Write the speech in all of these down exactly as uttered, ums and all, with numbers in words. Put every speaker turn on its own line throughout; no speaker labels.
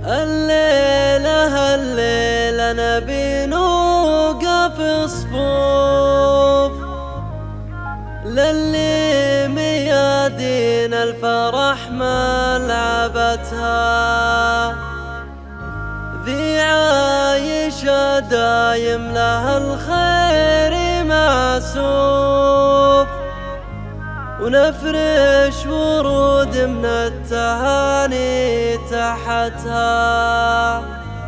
الليلة الليلة نبي نوقف صفوف للي ميادين الفرح ملعبتها، ذي عايشة دايم لها الخير معسوف، ونفرش ورود من التهاني تحتها،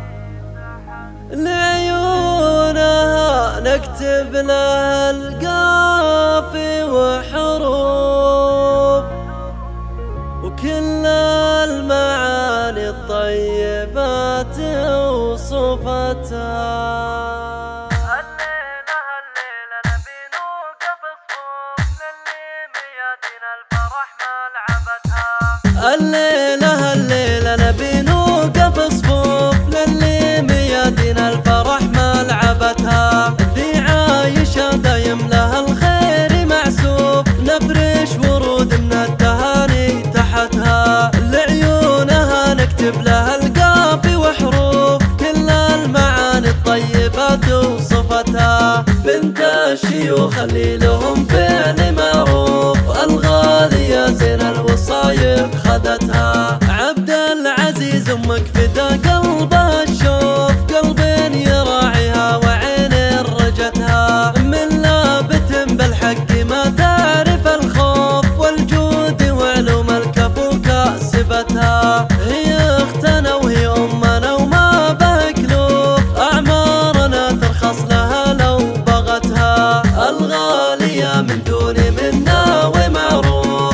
لعيونها نكتب لها القافي وحروف، وكل المعاني الطيبات وصفتها. الليلة الليلة نبي نوقف صفوف للي ميادين الفرح ملعبتها، ذي عايشة دايم لها الخير معسوف، نفرش ورود من التهاني تحتها، لعيونها نكتب لها القافي وحروف، كل المعاني الطيبات وصفتها، بنت الشيوخ اللي لهم فعل معروف، الغالية زين الوصايف خذتها، عبد العزيز امك فدا قلبها الشوف، قلب يراعيها وعين رجتها، من لابت بالحق ما تعرف الخوف، والجود وعلوم الكفو كاسبتها، هي اختنا وهي امنا وما بها كلوف، اعمارنا ترخص لها لو بغتها، الغالية من دون منا ومعروف،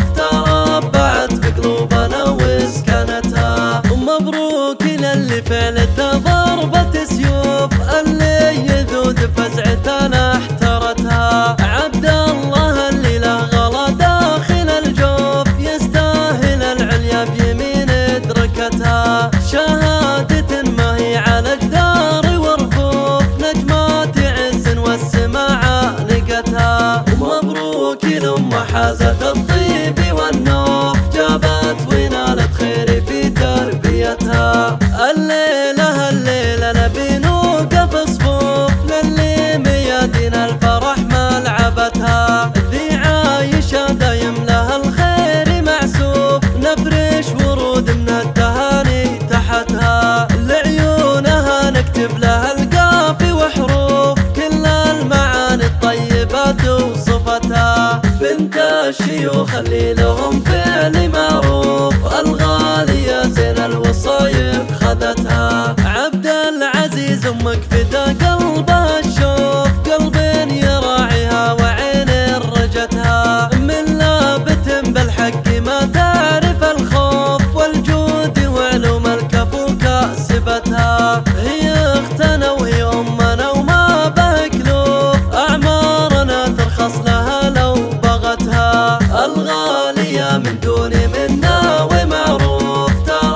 تربعت بقلوبنا وسكنتها، ومبروك للي فعلتها ضربة سيوف، اللي يذود بفزعتنا احترتها، عبد الله اللي له غلا داخل الجوف، يستاهل العليا بيمين ادركتها، شهادة ما هي على جدار ورفوف، نجمات عز والسماع نقتها، ومبروك لأم حازت الطيب والنوف، جابت ونالت خير في تربيتها. الليلة الليلة نبي نوقف صفوف للي ميادين الفرح ملعبتها، ذي عايشة دايم لها الخير معسوف، نفرش ورود من التهاني تحتها، لعيونها نكتب لها القافي وحروف، كل المعاني الطيبات وصفتها، بنت الشيوخ اللي لهم فعل معروف، الغالية زين الوصايف خذتها، عبد العزيز امك فدا قلبها الشوف، قلب يراعيها وعين رجتها، من لابت بالحق ما تعرف الخوف، والجود وعلوم الكفو كاسبتها، هي اختنا وهي امنا وما بها كلوف، اعمارنا ترخص لها لو بغتها، الغالية من دون منا ومعروف،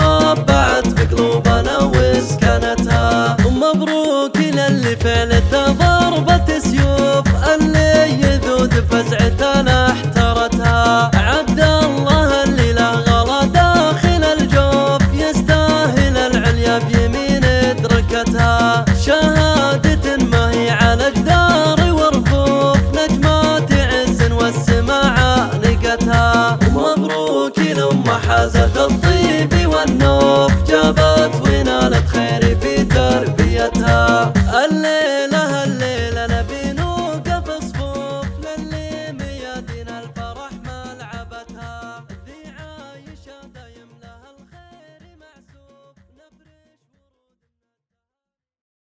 تربعت بقلوبنا وسكنتها، ومبروك للي فعلتها ضربة سيوف، اللي يذود بفزعتنا احترتها، عبد الله اللي له غلا داخل الجوف، يستاهل العليا بيمين ادركتها، شهادة ما هي على جدار ورفوف، نجمات عز والسماع نقتها، ومبروك لأم حازت الطيب والنوف، جابت